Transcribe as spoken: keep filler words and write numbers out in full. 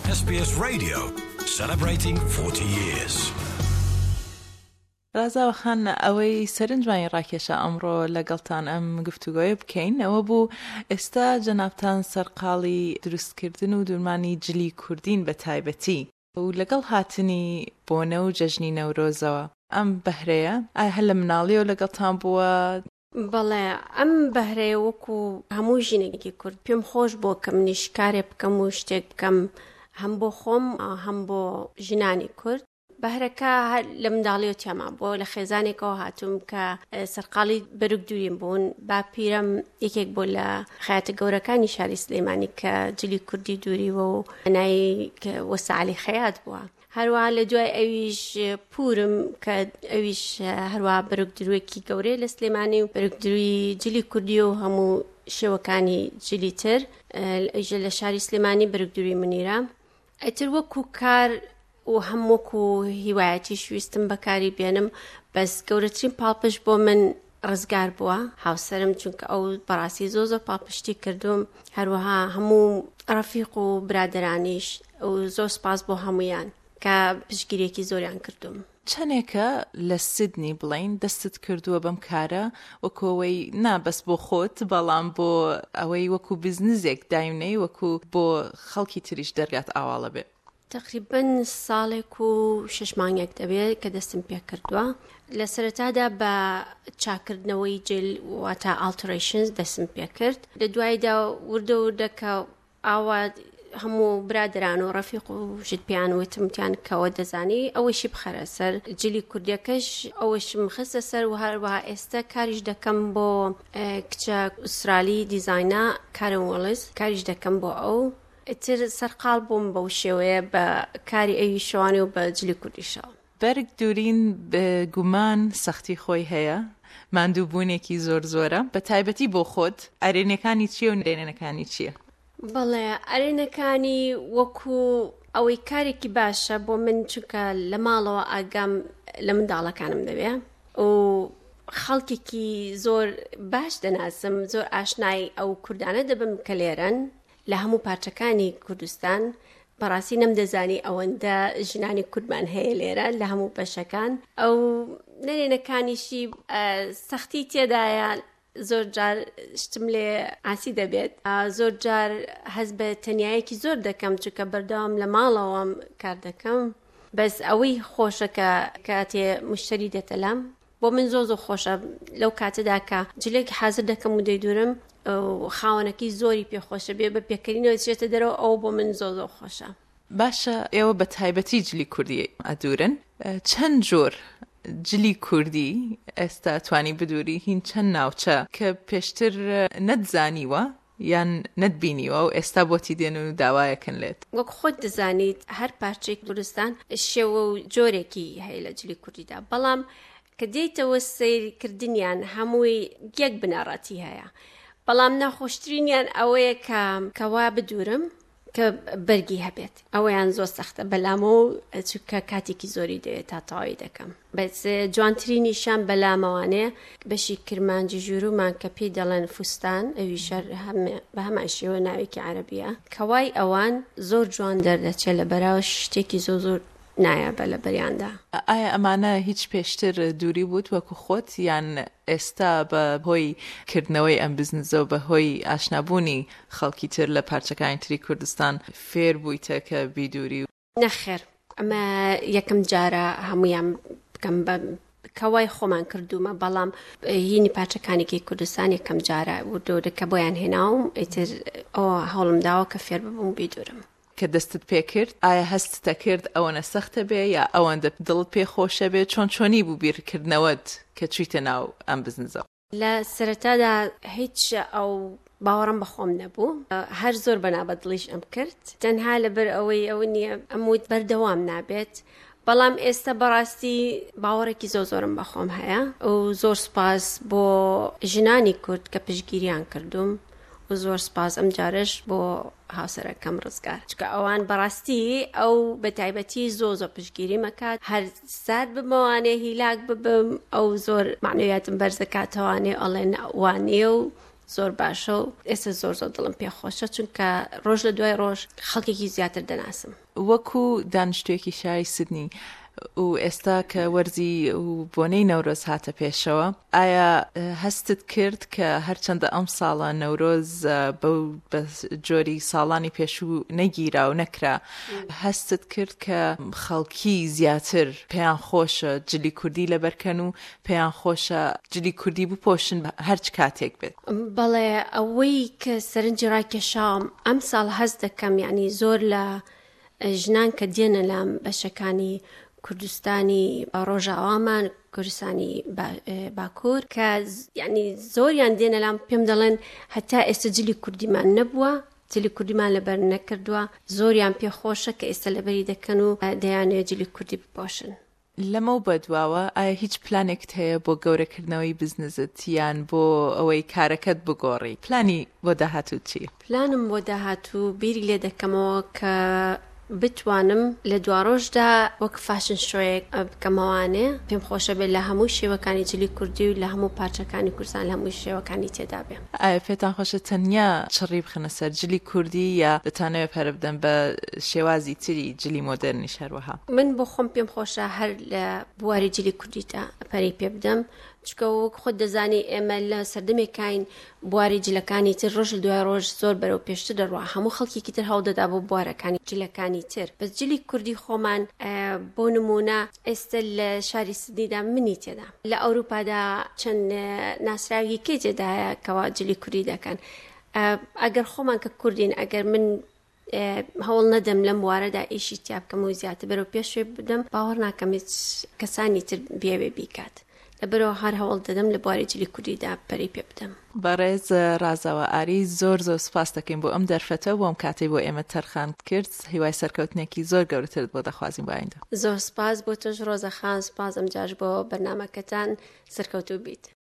S B S Radio, celebrating forty years. رازا خان ئەوەی سەرنجمانی ڕاکێشە ئەمڕۆ لەگەڵتان ئەم گفتوگۆیە بکەین ئەوە بوو ئێستا جەنابتان سەرقاڵی دروستکردن و دوورمانی جلی کوردین بە تایبەتی و لەگەڵ هاتنی بۆنە و جەژنی نەورۆزەوە ئەم بەهرەیە ئایا هەر لە مناڵیەوە لەگەڵتان بووە؟ بەڵێ ئەم بەهرەیە وەکو هەموو ژینێکی کورد پێم خۆش بۆ کەم نیشکارێ بکەم و شتێک بکەم هەم بۆ خۆم هەم بۆ ژنانی کورد. بەهرەکە لە منداڵیەوە تێما بۆ لە خێزانێکەوە هاتووم کە سەرقاڵی بەرگ دووریم بوون با پیرەم یەکێک بۆ لە خەیاتە گەورەکانی شاری سلێمانی کە جلی کوردی دووریوە و نای وەسعەلی خەیات بووە. هەروەها لە دوای ئەویش پورم کە ئەویش هەروەها بەرگ درووێکی گەورەی لە سلێمانی و بەرگ درووی جلی کوردی و هەموو شێوەکانی جلی تر لە شاری سلێمانی بەرگ دووری منیرە. ئەتر وەکو کار و هەمووکو هیوایەتی شویستم بەکاری بێنم بەس گەورەترین پاڵپش بۆ من ڕزگار بووە هاوسەرم چونکە ئەو بەڕاستی زۆ زۆر پاڵپشتی کردوم هەروەها هەموو ڕەفیق و برادرانیش و زۆر سپاس بۆ هەمویان کە پشتگیریەکی زۆریان کردوم. چەندێکە لە سیدنی بڵین دەستت کردووە بەم کارە وەکۆوەی نابەس بۆ خۆت بەڵام بۆ ئەوەی وەکو بزنزێک دایمنەی وەکو بۆ خەڵکی تریش دەرگات ئاواڵە بێ؟ تقریباً ساڵێک و شش مانگێک دەبێت کە دەستم پێ کردووە. لە سەرەتادا بە چاکردنەوەی جل واتە ئالترێشنز دەستم پێ کرد. لە دوایدا وردە وردەکە ئاوا هەموو برادران و ڕەفیق و ژت پیان وتمتیان کەەوە دەزانی ئەوەشی بخەرە سەر جلی کوردیەکەش ئەوەشم خستە سەر و هەروەها ئێستا کاریش دەکەم بۆ کچە ئوسترالی دیزاینا کارن وەڵز کاریش دەکەم بۆ ئەو ئتر سەرقاڵ بووم بەو شێوەیە بە کاری ئەوی شەوانی و بە جلی کوردیشەوە. بەرگ دوورین بگومان سەختی خۆی هەیە ماندووبوونێکی زۆر زۆرە بە تایبەتی بۆ خۆت ئەرێنەکانی چییە و نرێنەکانی چییە؟ بەڵێ ئەرێنەکانی وەکو ئەوەی کارێکی باشە بۆ من چونکە لە ماڵەوە ئاگام لە منداڵەکانم دەبێ و خەڵکێکی زۆر باش دەناسم زۆر ئاشنای ئەو کوردانە دەبم کە لێرەن لە هەموو پارچەکانی کوردستان بەڕاستی نەمدەزانی ئەوەندە ژنانی کوردمان هەیە لێرە لە هەموو بەشەکان ئەو نەرێنەکانیشی سەختی تێدایە زۆر جار شتم لێ ئاسی دەبێت زۆر جار هەز بە تەنیایەکی زۆر دەکەم چونکە بەردەوام لە ماڵەوەم کار دەکەم بەس ئەوەی خۆشەکە کاتێ مشتری دێتەلام بۆ من زۆ زۆر خۆشە لەو کاتەدا کە جلێکی حازر دەکەم و دەیدورم خاوەنەکەی زۆری پێخۆشە بێ بە پێکردنەوە چێتە دەرەوە ئەو بۆ من زۆ زۆر خۆشە. باشە ئێوە بە تایبەتی جلی کوردی ئەدورن چەند جۆر جلی کوردی ئێستا توانی بدووری هین چەند ناوچە کە پێشتر نەتزانیوە یان نەتبینیوە و ئێستا بۆتی دێن و داوایەکەن لێت؟ وەک خۆت دەزانیت هەر پارچەیەک کوردستان شێوە و جۆرێکی هەیە لە جلی کوردیدا بەڵام کە دێیتەوە سەیرکردنیان هەمووی یەک بنەڕەتی هەیە بەڵام ناخۆشترینیان ئەوەیە کە کەوا بدورم کە بەرگی هەبێت ئەوەیان زۆر سەختە بەلامە و چونکە کاتێکی زۆری دەوێت تا تەواوی دەکەم بەس جوانترینیشان بەلامەوانەیە بەشی کرمانجی ژوورمان کە پێی دەڵێن فوستان ئەوی شەر بە هەمان شێوە ناوێکی عەرەبیە کەوای ئەوان زۆر جوان دەردەچێت لە بەراو شتێکی زۆر زۆر نایە بە لە بەریاندا. ئایا ئەمانە هیچ پێشتر دووری بووت وەکو خۆت یان ئێستا بە هۆی کردنەوەی ئەم بزنزە و بە هۆی ئاشنابوونی خەڵکی تر لە پارچەکانی تری کوردستان فێر بوویتە کە بیدووری؟ نەخێر ئەمە یەکەم جارە هەمویان بکەم بە کەوای خۆمان کردومە بەڵام هینی پارچەکانێکی کوردستان یەکەم جارە وردۆرەکە بۆیان هێناوم ئیتر ئەوە هەوڵم داوە کە فێر ببووم بیدورم. کە دەستت پێ کرد ئایا هەستتە کرد ئەوەنە سەختە بێ یا ئەوەندە دڵت پێ خۆشە بێ چۆن چۆنی بوو بیرکردنەوەت کە چویتە ناو ئەم بزنزە؟ لە سەرەتادا هیچ ئەو باوەڕم بەخۆم نەبوو هەر زۆر بەنابەدڵیش ئەم کرد تەنها لەبەر ئەوەی ئەوە نییە ئەمووت بەردەوام نابێت بەڵام ئێستا بەڕاستی باوەڕێکی زۆر زۆرم بەخۆم هەیە و زۆر سپاس بۆ ژنانی کورد کە پشتگیریان کردوم و زۆر سپاس ئەم جارش بۆ هاوسەرەکەم ڕزگار چکە ئەوان بەڕاستی ئەو بە تایبەتی زۆ زۆر پشتگیری مەکات هەر سارد بمەوانێ هیلاک ببم ئەو زۆر معنویاتم بەرزەکاتەوانێ ئەڵێن وانێ و زۆر باشە و ئێستا زۆر زۆر دڵم پێ خۆشە چونکە ڕۆژ لە دوای ڕۆژ خەڵکێکی زیاتر دەناسم. وەکو دانیشتوێکی شاری سیدنی و ئێستا کە وەرزی و بۆنەی نەورۆز هاتە پێشەوە، ئایا هەستت کرد کە هەرچەندە ئەم ساڵە نەورۆز بەو بە جۆری ساڵانی پێشوو نەگیرا و نەکرا، هەستت کرد کە خەڵکی زیاتر پێیان خۆشە جلی کوردی لەبەرکەن و پێیان خۆشە جلی کوردی بپۆشن هەرچ کاتێک بێت؟ بەڵێ ئەوەی کە سەرنجی ڕاکێشام ئەم ساڵ هەست دەکەم، یعنی زۆر لە ژنان کە دێنە لام بەشەکانی کوردستانی ڕۆژاوامان، کوردستانی باکوور کە یعنی زۆریان دێنە لام پێم دەڵێن هەتا ئێستا جلی کوردیمان نەبووە، جلی کوردیمان لەبەر نەکردووە، زۆریان پێ خۆشە کە ئێستا لەبەری دەکەن و دەیانێت جلی کوردی بپۆشن. لەمە و بەدواوە ئایا هیچ پلانێکت هەیە بۆ گەورەکردنەوەی بزنست یان بۆ ئەوەی کارەکەت بگۆڕی؟ پلانی بۆ داهاتوو چی؟ پلانم بۆ داهاتوو بیری لێ دەکەمەوە کە بتوانم لە دوا ڕۆژدا وەک فاشن شۆیەک بکەمەوانێ پێم خۆشە بێت لە هەموو شێوەکانی جلی کوردی و لە هەموو پارچەکانی کوردستان لە هەموو شێوەکانی تێدا بێ. ئایا پێتان خۆشە تەنیا چڕی بخنە سەر جلی کوردی یا دەتانەوێت پەرە بدەن بە شێوازی تری جلی مۆدرنیش هەروەها؟ من بۆ خۆم پێم خۆشە هەر لە بواری جلی کوردیدا پەری پێ بدەم، چکە وەک خۆت دەزانی ئێمە لە سەردەمێکین بواری جلەکانی تر ڕۆژ دوای ڕۆژ زۆر بەرەو پێشتر دەڕوا، هەموو خەڵکێکی تر هەوڵدەدا بۆ بوارەکانی جلەکانی تر. بەس جلی کوردی خۆمان بۆ نمونە ئێستا لە شاری سیدنیدا منی تێدا، لە ئەوروپادا چەند ناسراوی کێ تێدایە کەوا جلی کوردی دەکەن. ئەگەر خۆمان کە کوردین، ئەگەر من هەوڵ نەدەم لەم وارەدا ئیشی تیا بکەم و زیاتر بەرەو پێشوێ بدەم، باوەڕ ناکەم هیچ کەسانی تر بێوێ بیکات. لەبەرەوە هەر هەوڵ دەدەم لە بواری جلی کوردیدا پەری پێ بدەم. بەڕێز رازاوە ئاری زۆر زۆر سپاس دەکەین بۆ ئەم دەرفەتە و ئەم کاتەی بۆ ئێمە تەرخان کرد. هیوای سەرکەوتنێکی زۆر گەورەترت بۆ دەخوازیم بۆ ئایندە. زۆر سپاس بۆ تۆش ڕۆزە خان، سپاس ئەم جاش بۆ بەرنامەکەتان سەرکەوتوو بیت.